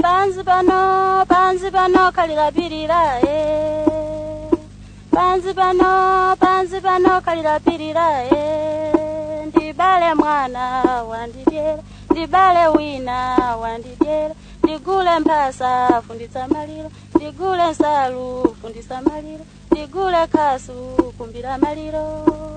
panzi pano kalirapirira panzi pano kalirapirira ndibale mwana wandidyera ndibale wina wandidyera ndigule mphasa funditsa maliro ndigule nsalu funditsa maliro ndigule kasu kumbira maliro